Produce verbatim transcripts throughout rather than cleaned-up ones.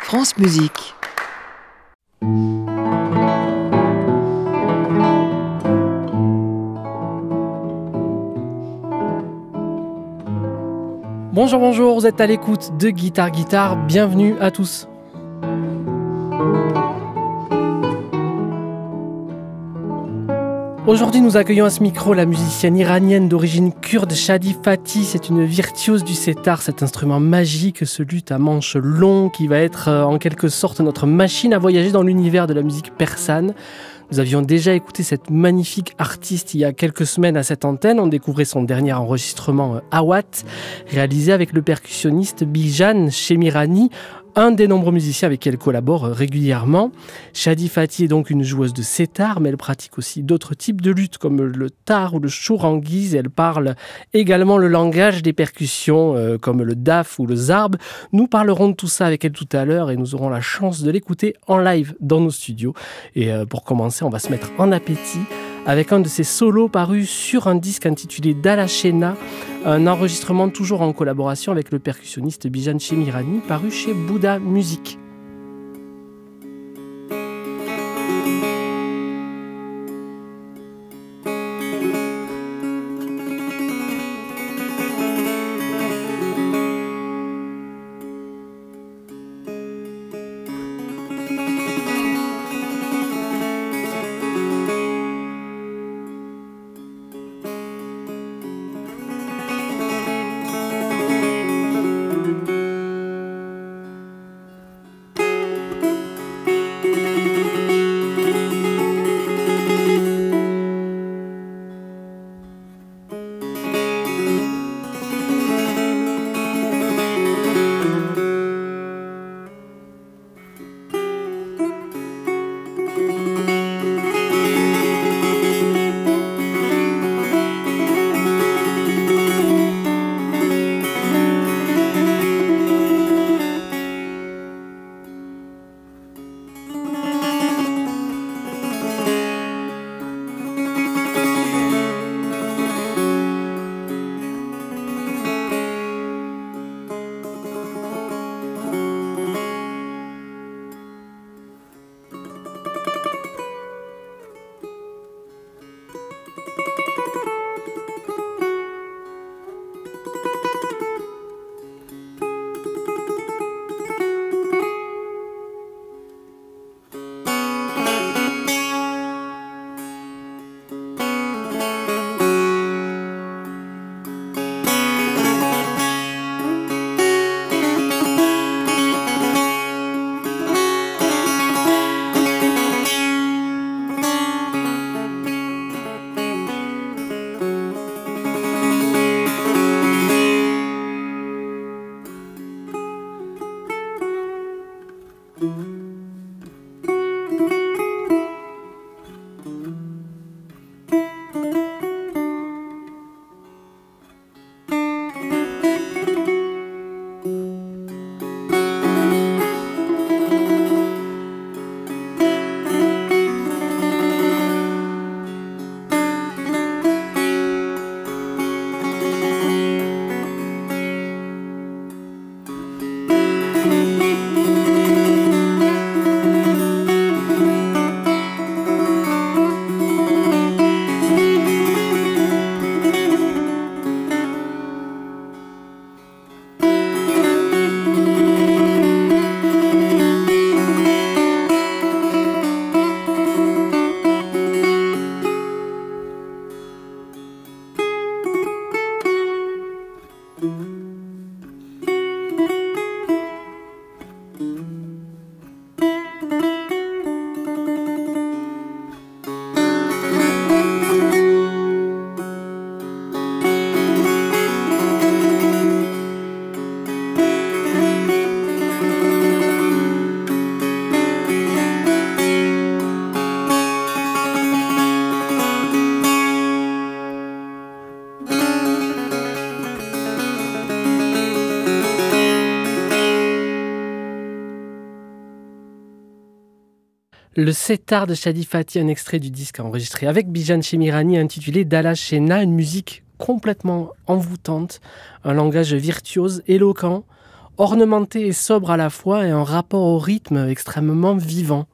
France Musique. Bonjour, bonjour, vous êtes à l'écoute de Guitare Guitare, bienvenue à tous. Aujourd'hui, nous accueillons à ce micro la musicienne iranienne d'origine kurde Shadi Fatih. C'est une virtuose du setar, cet instrument magique, ce luth à manches longues qui va être euh, en quelque sorte notre machine à voyager dans l'univers de la musique persane. Nous avions déjà écouté cette magnifique artiste il y a quelques semaines à cette antenne. On découvrait son dernier enregistrement euh, Awat, réalisé avec le percussionniste Bijan Shemirani, un des nombreux musiciens avec qui elle collabore régulièrement. Shadi Fatih est donc une joueuse de setar, mais elle pratique aussi d'autres types de luth comme le tar ou le chouranguiz. Elle parle également le langage des percussions euh, comme le daf ou le zarb. Nous parlerons de tout ça avec elle tout à l'heure et nous aurons la chance de l'écouter en live dans nos studios. Et euh, pour commencer, on va se mettre en appétit avec un de ses solos parus sur un disque intitulé Dalashena, un enregistrement toujours en collaboration avec le percussionniste Bijan Shemirani, paru chez Bouddha Music. Le setar de Shadi Fatih, un extrait du disque enregistré avec Bijan Shemirani intitulé Dalashena, une musique complètement envoûtante, un langage virtuose, éloquent, ornementé et sobre à la fois et un rapport au rythme extrêmement vivant.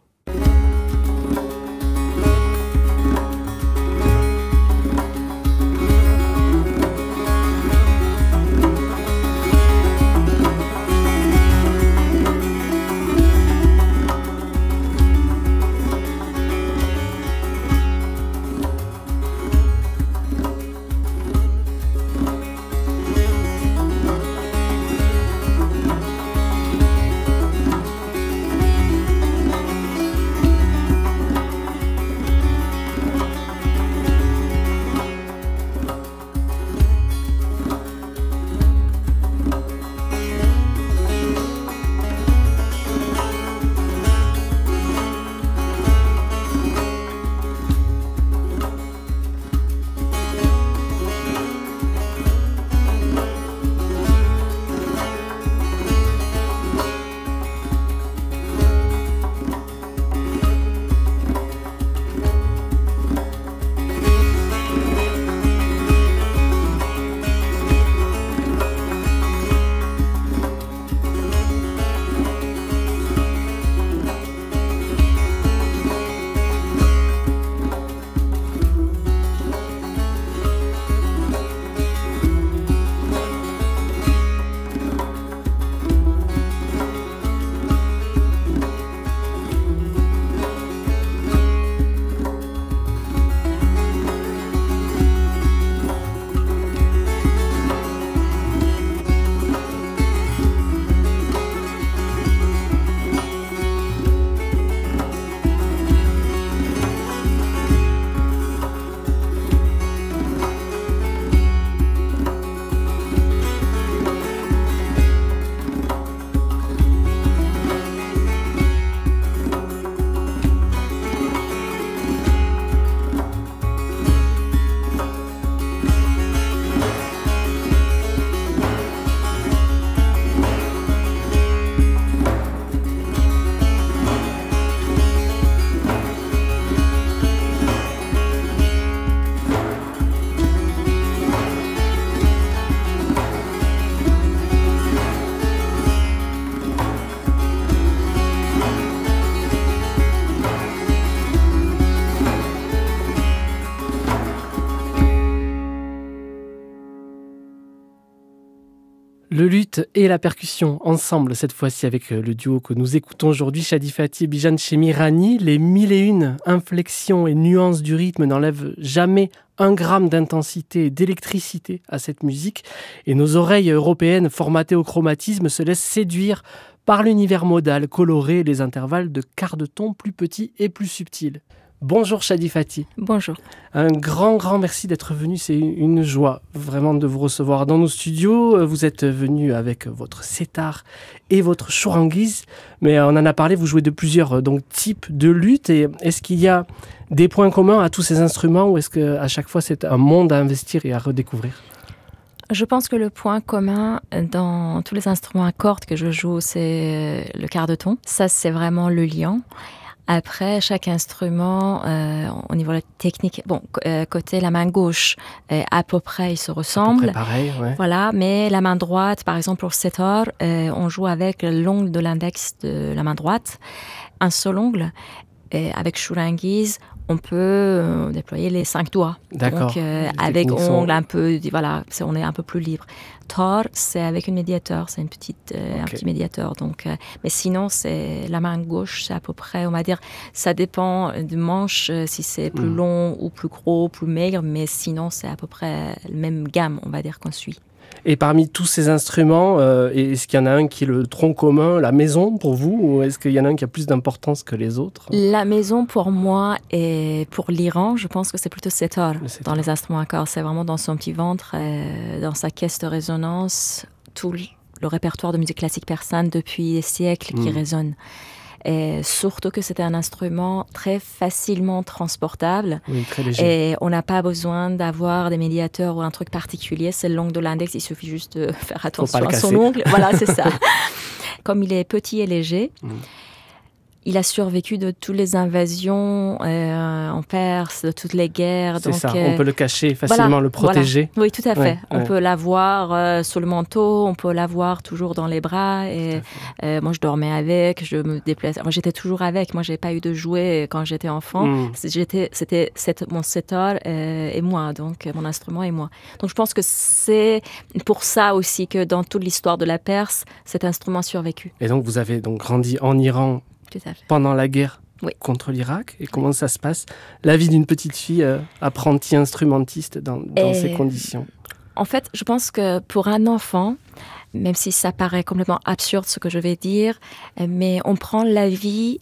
Le luth et la percussion ensemble, cette fois-ci avec le duo que nous écoutons aujourd'hui, Shadi Fatty et Bijan Shemirani. Les mille et une inflexions et nuances du rythme n'enlèvent jamais un gramme d'intensité et d'électricité à cette musique. Et nos oreilles européennes formatées au chromatisme se laissent séduire par l'univers modal, coloré et les intervalles de quart de ton plus petits et plus subtils. Bonjour Shadi Fatty. Bonjour. Un grand, grand merci d'être venu. C'est une joie vraiment de vous recevoir dans nos studios. Vous êtes venu avec votre setar et votre chourangise. Mais on en a parlé, vous jouez de plusieurs donc, types de luth. Et est-ce qu'il y a des points communs à tous ces instruments ou est-ce qu'à chaque fois c'est un monde à investir et à redécouvrir ? Je pense que le point commun dans tous les instruments à cordes que je joue, c'est le quart de ton. Ça, c'est vraiment le lion. Après, chaque instrument, euh, au niveau de la technique, bon, euh, côté la main gauche, euh, à peu près, ils se ressemblent. À peu près pareil, ouais. Voilà, mais la main droite, par exemple, pour setar, euh, on joue avec l'ongle de l'index de la main droite, un seul ongle. Et avec chourangise, on peut euh, déployer les cinq doigts. D'accord. Donc, euh, avec ongle sont... un peu, voilà, c'est, on est un peu plus libre. Tor, c'est avec un médiateur, c'est une petite, euh, okay. un petit médiateur. Donc, euh, mais sinon, c'est la main gauche, c'est à peu près, on va dire, ça dépend du manche, euh, si c'est plus mmh. long ou plus gros, plus maigre, mais sinon, c'est à peu près la même gamme, on va dire, qu'on suit. Et parmi tous ces instruments, euh, est-ce qu'il y en a un qui est le tronc commun, la maison pour vous, ou est-ce qu'il y en a un qui a plus d'importance que les autres ? La maison pour moi et pour l'Iran, je pense que c'est plutôt setar dans les instruments à cordes. C'est vraiment dans son petit ventre, euh, dans sa caisse de résonance, tout le répertoire de musique classique persane depuis des siècles mmh. qui résonne. Et surtout que c'était un instrument très facilement transportable. Oui, très léger. Et on n'a pas besoin d'avoir des médiateurs ou un truc particulier. C'est l'ongle de l'index, il suffit juste de faire attention à son ongle. Voilà, c'est ça. Comme il est petit et léger, mm. il a survécu de toutes les invasions euh, en Perse, de toutes les guerres. C'est donc, ça, euh, on peut le cacher facilement, voilà, le protéger. Voilà. Oui, tout à fait. Ouais, on ouais. peut l'avoir euh, sous le manteau, on peut l'avoir toujours dans les bras. Et euh, moi, je dormais avec, je me déplaçais. Moi, j'étais toujours avec. Moi, j'ai pas eu de jouet quand j'étais enfant. Mm. J'étais, c'était cette, mon setar euh, et moi, donc mon instrument et moi. Donc, je pense que c'est pour ça aussi que dans toute l'histoire de la Perse, cet instrument a survécu. Et donc, vous avez donc grandi en Iran pendant la guerre oui. contre l'Irak. Et comment ça se passe, la vie d'une petite fille euh, apprentie instrumentiste dans, dans ces conditions? En fait, je pense que pour un enfant, même si ça paraît complètement absurde ce que je vais dire, mais on prend la vie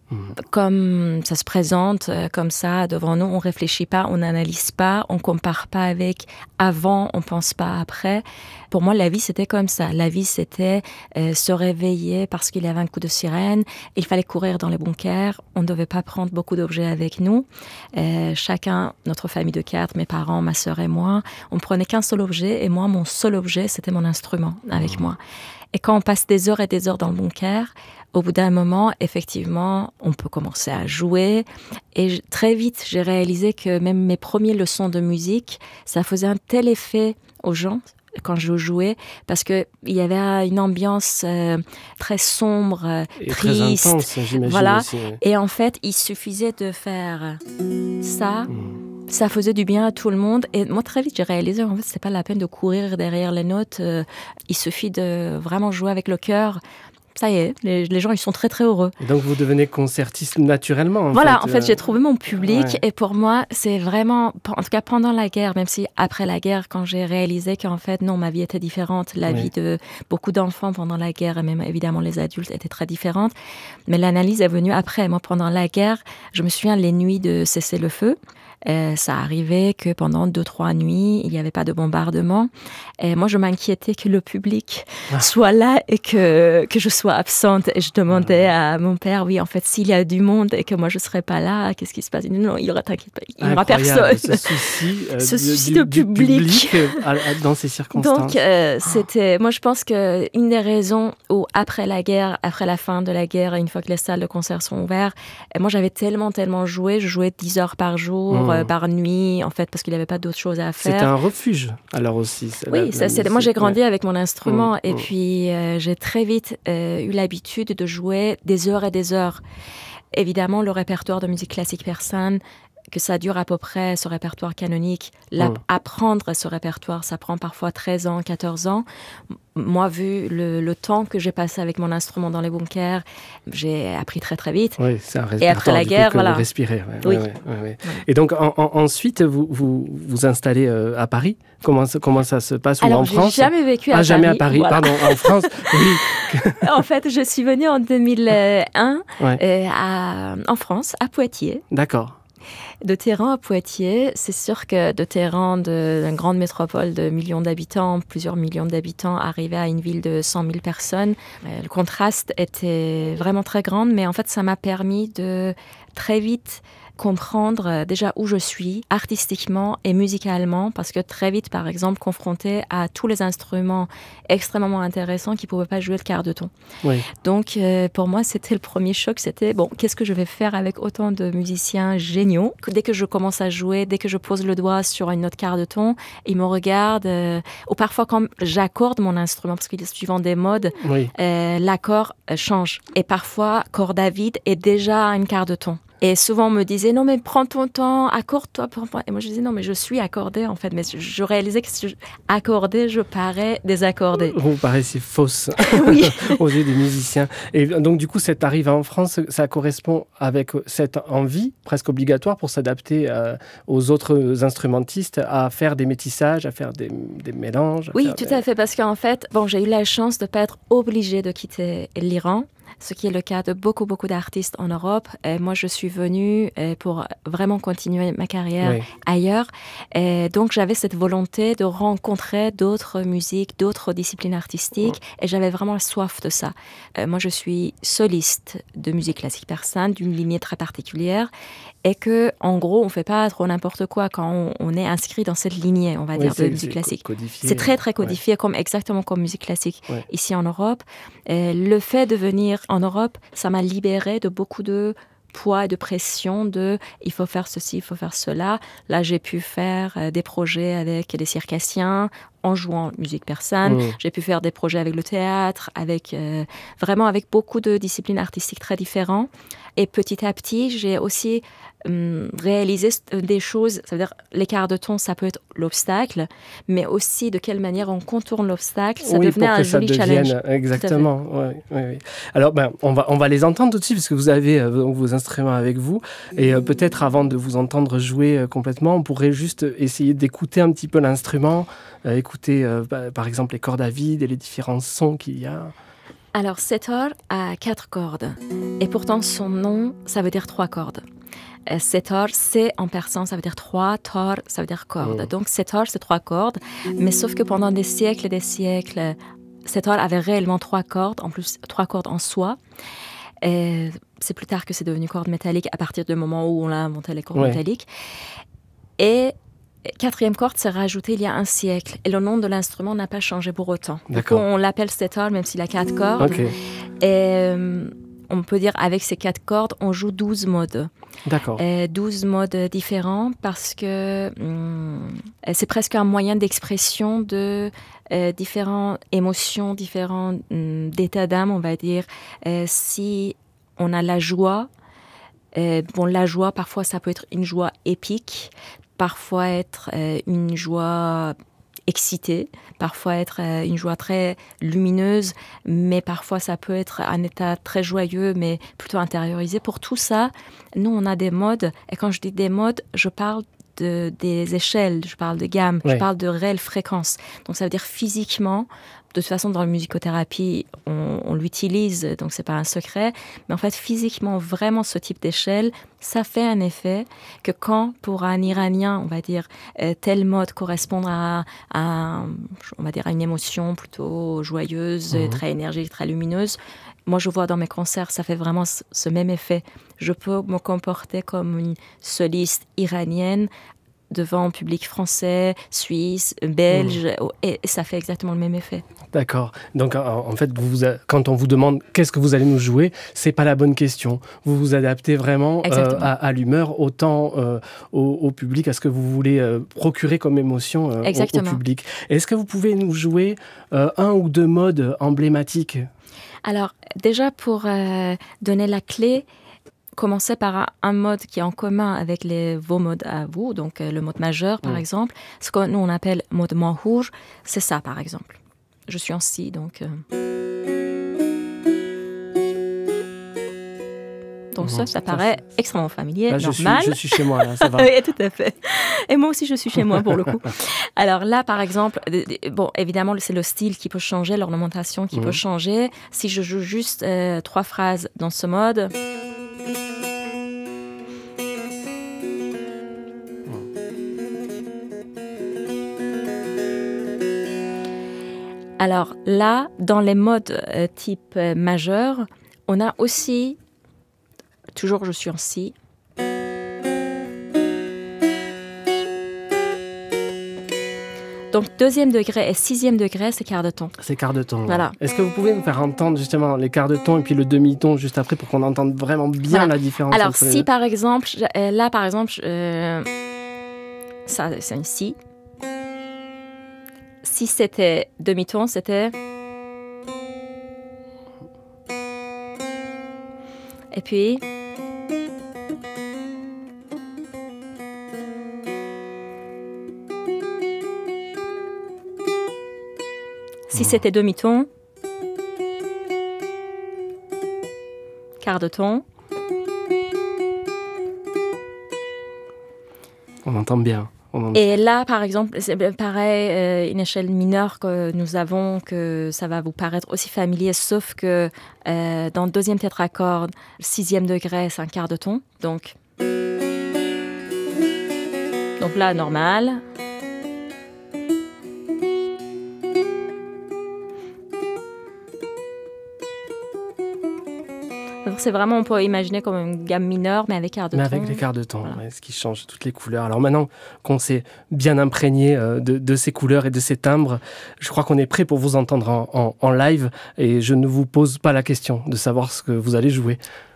comme ça se présente, comme ça, devant nous, on ne réfléchit pas, on n'analyse pas, on ne compare pas avec avant, on ne pense pas après. Pour moi, la vie, c'était comme ça. La vie, c'était euh, se réveiller parce qu'il y avait un coup de sirène, il fallait courir dans les bunkers, on ne devait pas prendre beaucoup d'objets avec nous. Euh, chacun, notre famille de quatre, mes parents, ma sœur et moi, on ne prenait qu'un seul objet, et moi, mon seul objet, c'était mon instrument avec moi. Et quand on passe des heures et des heures dans le bunker, au bout d'un moment, effectivement, on peut commencer à jouer. Et très vite, j'ai réalisé que même mes premières leçons de musique, ça faisait un tel effet aux gens quand je jouais, parce qu'il y avait une ambiance euh, très sombre, euh, et triste. Très intense, j'imagine voilà. aussi. Ouais. Et en fait, il suffisait de faire ça. Mmh. Ça faisait du bien à tout le monde. Et moi, très vite, j'ai réalisé en fait, c'est pas la peine de courir derrière les notes. Euh, il suffit de vraiment jouer avec le cœur. Ça y est, les, les gens, ils sont très, très heureux. Et donc, vous devenez concertiste naturellement, en voilà, fait. en fait, j'ai trouvé mon public. Ouais. Et pour moi, c'est vraiment, en tout cas pendant la guerre, même si après la guerre, quand j'ai réalisé qu'en fait, non, ma vie était différente. La ouais. vie de beaucoup d'enfants pendant la guerre, et même évidemment les adultes, était très différente. Mais l'analyse est venue après. Moi, pendant la guerre, je me souviens les nuits de cessez-le-feu. Euh, ça arrivait que pendant deux, trois nuits, il n'y avait pas de bombardement. Et moi, je m'inquiétais que le public ah. soit là et que, que je sois absente. Et je demandais ah. à mon père, oui, en fait, s'il y a du monde et que moi, je ne serai pas là, qu'est-ce qui se passe? Il dit, non, il n'y aura, t'inquiète pas, il n'y aura personne. Ce souci, euh, ce du, souci du, de du public. public euh, dans ces circonstances. Donc, euh, c'était, moi, je pense qu'une des raisons où, après la guerre, après la fin de la guerre, une fois que les salles de concert sont ouvertes, moi, j'avais tellement, tellement joué. Je jouais dix heures par jour. Mmh. par nuit, en fait, parce qu'il n'y avait pas d'autre chose à faire. C'était un refuge, alors aussi. Oui, la, ça, la c'est, moi j'ai grandi ouais. avec mon instrument mmh, et mmh. puis euh, j'ai très vite euh, eu l'habitude de jouer des heures et des heures. Évidemment, le répertoire de musique classique persane, que ça dure à peu près, ce répertoire canonique, mmh. apprendre ce répertoire, ça prend parfois treize ans, quatorze ans. Moi, vu le, le temps que j'ai passé avec mon instrument dans les bunkers, j'ai appris très très vite. Oui, c'est un répertoire. Et après la guerre, coup, que voilà. Vous respirez. Ouais, oui. Ouais, ouais, ouais. Et donc en, en, ensuite, vous vous vous installez euh, à Paris. Comment comment ça se passe? Alors, ou en j'ai France? jamais vécu à ah, Paris. jamais à Paris. Voilà. Pardon, en France. Oui. En fait, je suis venue en deux mille un ouais. euh, à, en France, à Poitiers. D'accord. De Téhéran à Poitiers, c'est sûr que de Téhéran, d'une grande métropole de millions d'habitants, plusieurs millions d'habitants, arriver à une ville de cent mille personnes, le contraste était vraiment très grand, mais en fait, ça m'a permis de très vite comprendre déjà où je suis artistiquement et musicalement, parce que très vite, par exemple, confrontée à tous les instruments extrêmement intéressants qui ne pouvaient pas jouer le quart de ton. Oui. Donc, euh, pour moi, c'était le premier choc, c'était, bon, qu'est-ce que je vais faire avec autant de musiciens géniaux? Dès que je commence à jouer, dès que je pose le doigt sur une note quart de ton, ils me regardent, euh, ou parfois quand j'accorde mon instrument, parce que suivant des modes, oui. euh, l'accord change. Et parfois, corde à vide est déjà une quart de ton. Et souvent, on me disait, non, mais prends ton temps, accorde-toi. Et moi, je disais, non, mais je suis accordée, en fait. Mais je réalisais que si je accordée, je parais désaccordée. Vous paraissez fausse oui. aux yeux des musiciens. Et donc, du coup, cette arrivée en France, ça correspond avec cette envie presque obligatoire pour s'adapter euh, aux autres instrumentistes à faire des métissages, à faire des, des mélanges. Oui, faire tout des... à fait. Parce qu'en fait, bon, j'ai eu la chance de ne pas être obligée de quitter l'Iran, ce qui est le cas de beaucoup, beaucoup d'artistes en Europe. Et moi, je suis venue pour vraiment continuer ma carrière oui. ailleurs. Et donc, j'avais cette volonté de rencontrer d'autres musiques, d'autres disciplines artistiques. Oui. Et j'avais vraiment soif de ça. Euh, moi, je suis soliste de musique classique persane, d'une lignée très particulière. Et que, en gros, on ne fait pas trop n'importe quoi quand on, on est inscrit dans cette lignée, on va oui, dire, de musique classique. Codifié. C'est très, très codifié, ouais. comme, exactement comme musique classique ouais. ici en Europe. Et le fait de venir en Europe, ça m'a libérée de beaucoup de poids et de pression de il faut faire ceci, il faut faire cela. Là, j'ai pu faire euh, des projets avec des circassiens en jouant musique persane. Mmh. J'ai pu faire des projets avec le théâtre, avec euh, vraiment avec beaucoup de disciplines artistiques très différentes. Et petit à petit, j'ai aussi hum, réalisé des choses. Ça veut dire l'écart de ton, ça peut être l'obstacle, mais aussi de quelle manière on contourne l'obstacle. Ça oui, devenait un joli devienne, challenge. Exactement. Oui, oui, oui. Alors, ben, on va on va les entendre tout de suite parce que vous avez euh, donc vos instruments avec vous. Et euh, peut-être avant de vous entendre jouer euh, complètement, on pourrait juste essayer d'écouter un petit peu l'instrument, euh, écouter euh, bah, par exemple les cordes à vide et les différents sons qu'il y a. Alors, setar a quatre cordes. Et pourtant, son nom, ça veut dire trois cordes. Euh, setar, c'est en persan, ça veut dire trois. Tar, ça veut dire corde. Mmh. Donc, setar, c'est trois cordes. Mais sauf que pendant des siècles et des siècles, setar avait réellement trois cordes, en plus, trois cordes en soie. Et c'est plus tard que c'est devenu corde métallique, à partir du moment où on a inventé les cordes ouais. métalliques. Et quatrième corde s'est rajoutée il y a un siècle. Et le nom de l'instrument n'a pas changé pour autant. D'accord. Du coup, on l'appelle setar, même s'il a quatre cordes. Okay. Et euh, on peut dire avec ces quatre cordes, on joue douze modes. D'accord. Et douze modes différents parce que hum, c'est presque un moyen d'expression de euh, différentes émotions, différents hum, états d'âme, on va dire. Euh, si on a la joie, euh, bon, la joie, parfois, ça peut être une joie épique, parfois être euh, une joie excitée, parfois être euh, une joie très lumineuse, mais parfois ça peut être un état très joyeux, mais plutôt intériorisé. Pour tout ça, nous, on a des modes, et quand je dis des modes, je parle de, des échelles, je parle de gamme, oui. je parle de réelles fréquences. Donc ça veut dire physiquement, de toute façon, dans la musicothérapie, on, on l'utilise, donc c'est pas un secret. Mais en fait, physiquement, vraiment, ce type d'échelle, ça fait un effet que quand, pour un Iranien, on va dire, euh, tel mode correspond à, à, on va dire, à une émotion plutôt joyeuse, mmh. très énergique, très lumineuse, moi, je vois dans mes concerts, ça fait vraiment ce, ce même effet. Je peux me comporter comme une soliste iranienne devant un public français, suisse, belge, mmh. et ça fait exactement le même effet. D'accord. Donc, en fait, vous, quand on vous demande qu'est-ce que vous allez nous jouer, c'est pas la bonne question. Vous vous adaptez vraiment euh, à, à l'humeur, autant euh, au, au public, à ce que vous voulez euh, procurer comme émotion euh, au, au public. Est-ce que vous pouvez nous jouer euh, un ou deux modes emblématiques ? Alors, déjà, pour euh, donner la clé, commencer par un, un mode qui est en commun avec les, vos modes à vous, donc euh, le mode majeur, par mmh. exemple. Ce que nous, on appelle mode mahur, c'est ça, par exemple. Je suis en si, donc... Euh... Donc mmh. ça, ça paraît ça, extrêmement familier, là, normal. Je suis, je suis chez moi, là, ça va. Oui, tout à fait. Et moi aussi, je suis chez moi, pour le coup. Alors là, par exemple, bon, évidemment, c'est le style qui peut changer, l'ornementation qui mmh. peut changer. Si je joue juste euh, trois phrases dans ce mode... Alors là, dans les modes euh, type euh, majeur, on a aussi, toujours je suis en si. Donc deuxième degré et sixième degré, c'est quart de ton. C'est quart de ton. Voilà. Est-ce que vous pouvez nous faire entendre justement les quarts de ton et puis le demi-ton juste après pour qu'on entende vraiment bien voilà. la différence? Alors entre si les... par exemple, euh, là par exemple, euh, ça c'est un si. Si c'était demi-ton, c'était... Et puis... Si c'était demi-ton... Quart de ton... On entend bien. Et là, par exemple, c'est pareil, euh, une échelle mineure que nous avons, que ça va vous paraître aussi familier, sauf que euh, dans le deuxième tétracorde, le sixième degré, c'est un quart de ton. Donc, donc là, normal. Donc c'est vraiment, on peut imaginer comme une gamme mineure, mais avec quart de mais ton. Mais avec les quarts de ton, voilà. Ouais, ce qui change toutes les couleurs. Alors maintenant qu'on s'est bien imprégné de, de ces couleurs et de ces timbres, je crois qu'on est prêt pour vous entendre en, en, en live, et je ne vous pose pas la question de savoir ce que vous allez jouer.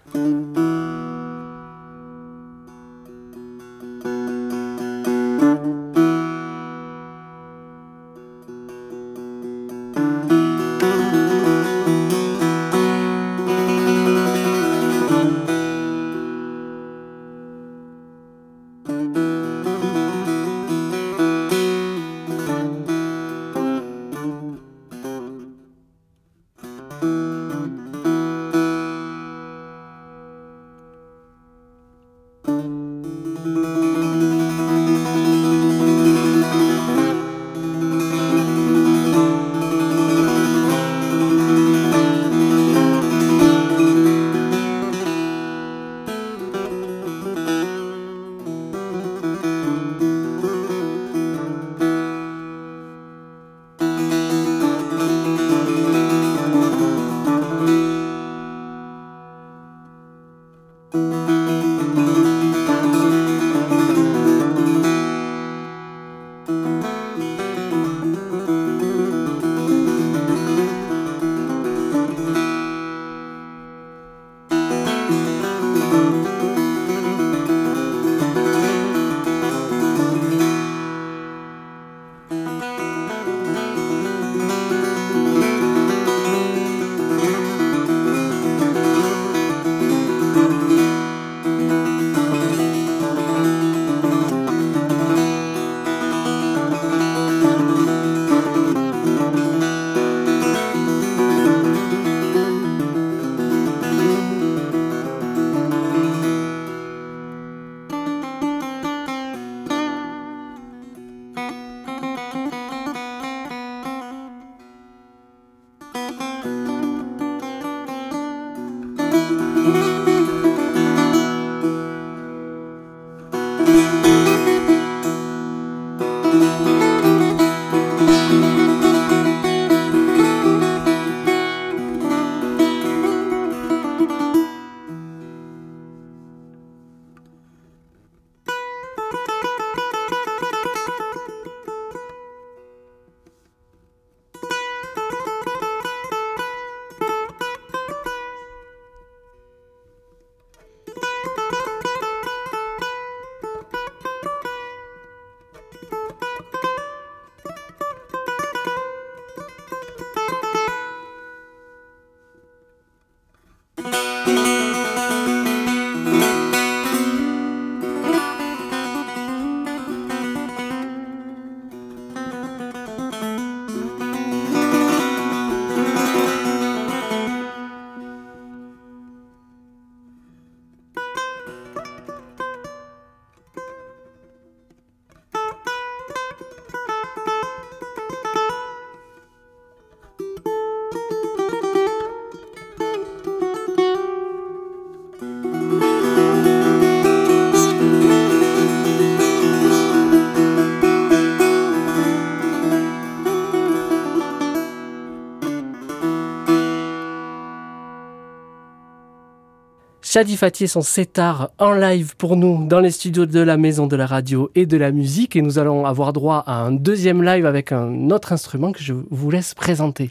Shadi Fatty et son setar en live pour nous dans les studios de la Maison de la Radio et de la Musique. Et nous allons avoir droit à un deuxième live avec un autre instrument que je vous laisse présenter.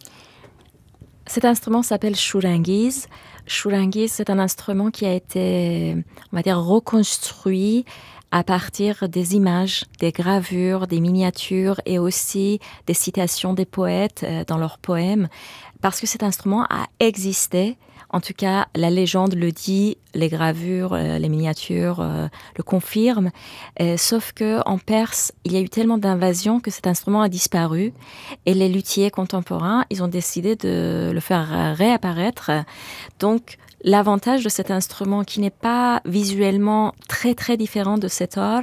Cet instrument s'appelle Shurangis. Shurangis, c'est un instrument qui a été, on va dire, reconstruit à partir des images, des gravures, des miniatures et aussi des citations des poètes dans leurs poèmes. Parce que cet instrument a existé. En tout cas, la légende le dit, les gravures, euh, les miniatures euh, le confirment. Euh, sauf qu'en Perse, il y a eu tellement d'invasions que cet instrument a disparu. Et les luthiers contemporains, ils ont décidé de le faire réapparaître. Donc, l'avantage de cet instrument, qui n'est pas visuellement très très différent de setar,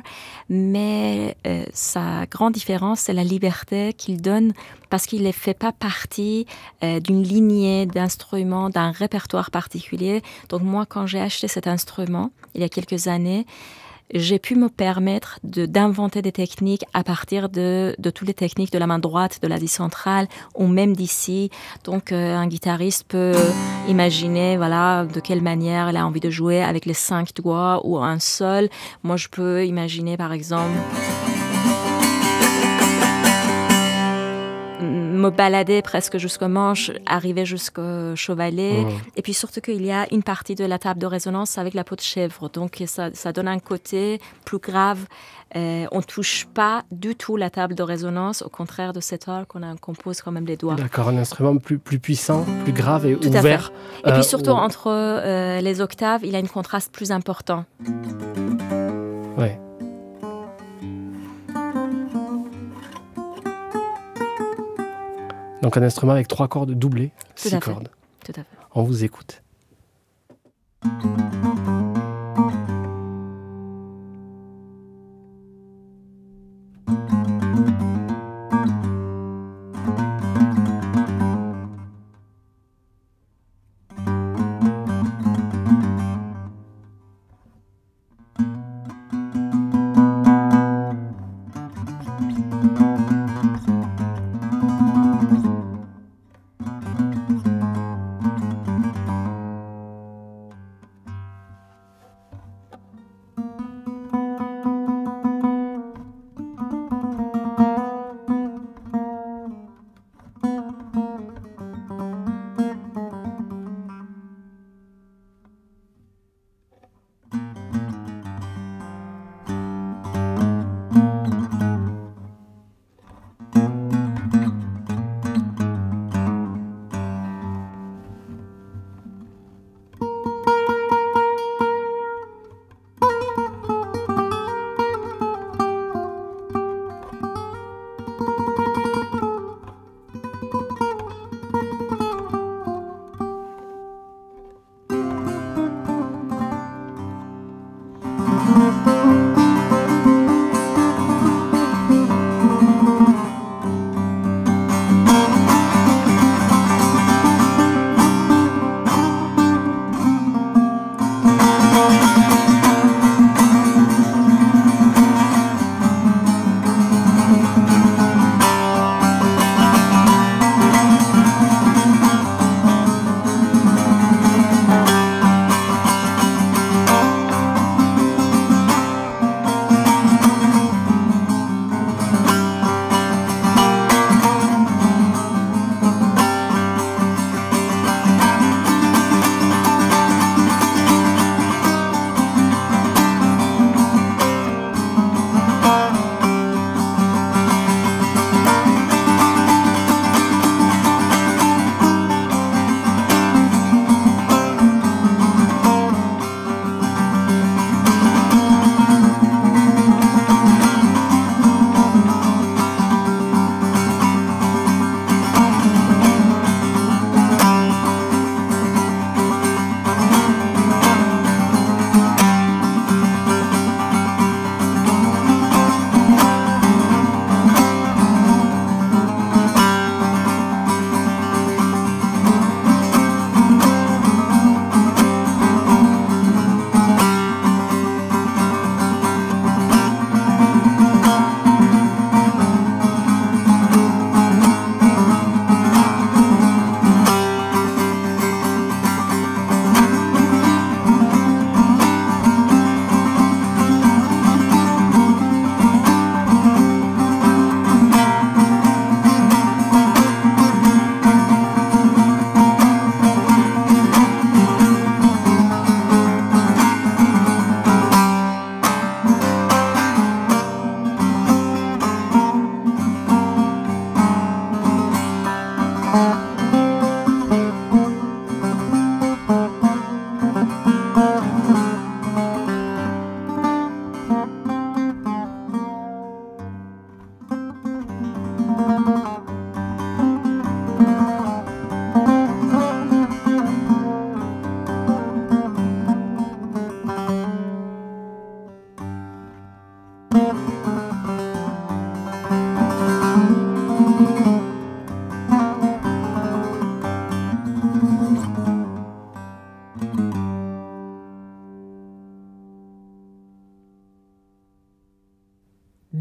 mais euh, sa grande différence, c'est la liberté qu'il donne, parce qu'il ne fait pas partie euh, d'une lignée d'instruments, d'un répertoire particulier. Donc moi, quand j'ai acheté cet instrument, il y a quelques années, j'ai pu me permettre de, d'inventer des techniques à partir de, de toutes les techniques de la main droite, de la dix centrale, ou même d'ici. Donc, euh, un guitariste peut imaginer, voilà, de quelle manière il a envie de jouer avec les cinq doigts ou un seul. Moi, je peux imaginer, par exemple, me balader presque jusqu'au manche, arriver jusqu'au chevalet. Mmh. Et puis surtout qu'il y a une partie de la table de résonance avec la peau de chèvre. Donc ça, ça donne un côté plus grave. Euh, on ne touche pas du tout la table de résonance, au contraire de cet orgue qu'on a, compose quand même les doigts. D'accord, un instrument plus, plus puissant, plus grave et tout ouvert. Et euh, puis surtout, ou... entre euh, les octaves, il a un contraste plus important. Oui. Donc un instrument avec trois cordes doublées, Tout six cordes. Tout à fait. On vous écoute.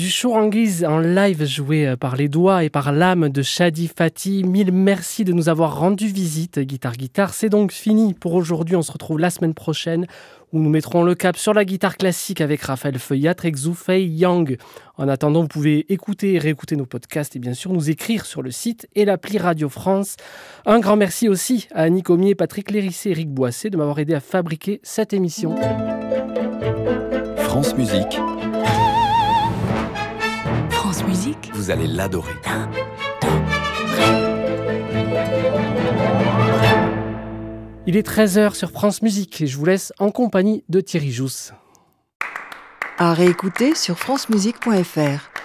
Chouranguiz en live joué par les doigts et par l'âme de Shadi Fati. Mille merci de nous avoir rendu visite, Guitare Guitare. C'est donc fini pour aujourd'hui. On se retrouve la semaine prochaine où nous mettrons le cap sur la guitare classique avec Raphaël Feuillatre et Xu Fei Yang. En attendant, vous pouvez écouter et réécouter nos podcasts et bien sûr nous écrire sur le site et l'appli Radio France. Un grand merci aussi à Annie Comier, Patrick Lérissé et Eric Boissé de m'avoir aidé à fabriquer cette émission. France Musique. France Musique. Vous allez l'adorer. Il est treize heures sur France Musique et je vous laisse en compagnie de Thierry Jousse. À réécouter sur francemusique point f r.